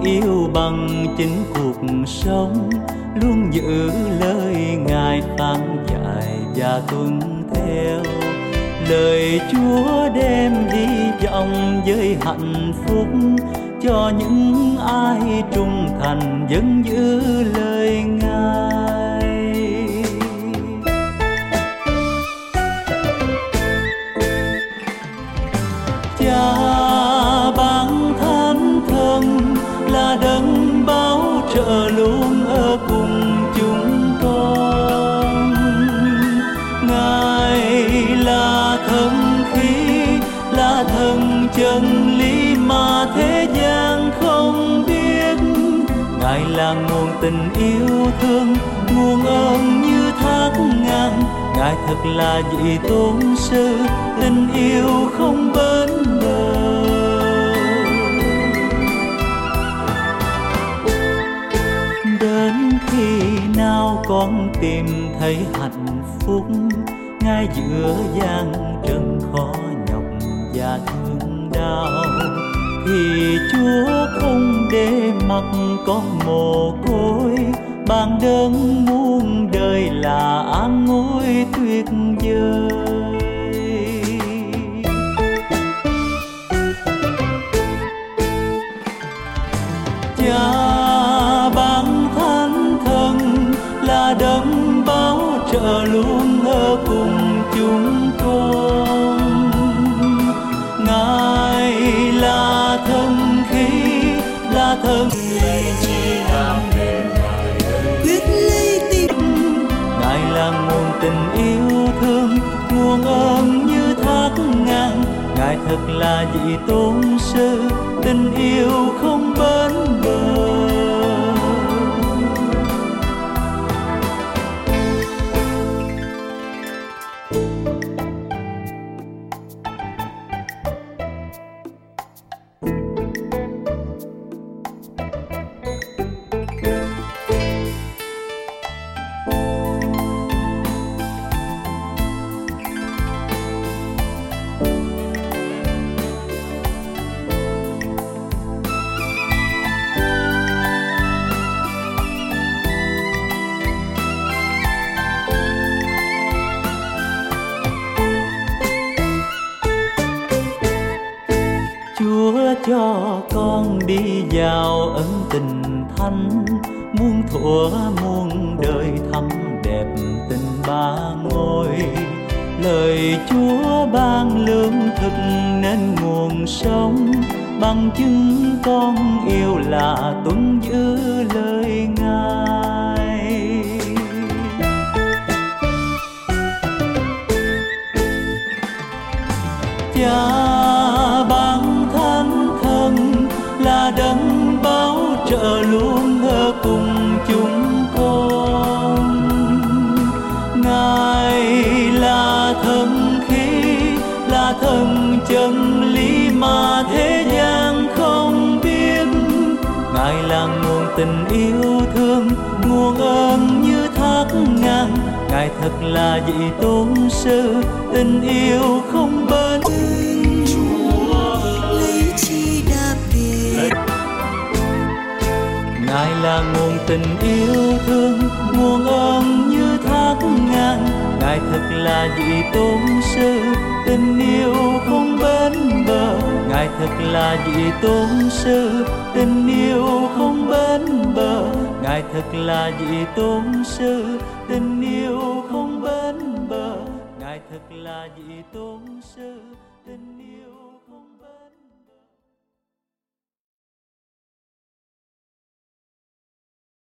yêu bằng chính cuộc sống, luôn giữ lời Ngài phán dạy và tuân theo. Lời Chúa đem hy vọng với hạnh phúc cho những ai trung thành vẫn giữ lời Ngài. Cha ban thánh thần là đấng bảo trợ luôn ở cùng chúng con. Ngài là thần khí, là thần chân lý mà thế gian không biết. Ngài là nguồn tình yêu thương, nguồn ơn như thác ngàn. Ngài thật là vị tôn sư, tình yêu không bến bờ. Đến khi nào con tìm thấy hạnh phúc ngay giữa gian trần khó nhọc và thương đau, thì Chúa không để mặc con mồ côi, ban đấng muôn đời là an ngôi tuyệt vời. Cha ban thánh thần là đấng bảo trợ luôn ở cùng chúng con. Ngài là thần khí, là thần quyết lấy tim. Ngài là nguồn tình yêu thương, nguồn ơn như thác ngàn. Ngài thật là vị tôn sư, tình yêu không bến bờ. Chúa cho con đi vào ân tình thánh, muôn thuở muôn đời thắm đẹp tình ba ngôi. Lời Chúa ban lương thực nên nguồn sống, bằng chứng con yêu là tuân giữ lời Ngài. Cha là đấng bảo trợ luôn ở cùng chúng con. Ngài là thần khí, là thần chân lý mà thế gian không biết. Ngài là nguồn tình yêu thương, nguồn ơn như thác ngàn. Ngài thật là vị tôn sư, tình yêu không bến. Ngài là nguồn tình yêu thương, nguồn ơn như thác ngàn. Ngài thật là vị tôn sư, tình yêu không bến bờ. Ngài thật là vị tôn sư, tình yêu không bến bờ. Ngài thật là vị tôn sư, tình yêu không bến bờ. Ngài thật là vị tôn sư, tình yêu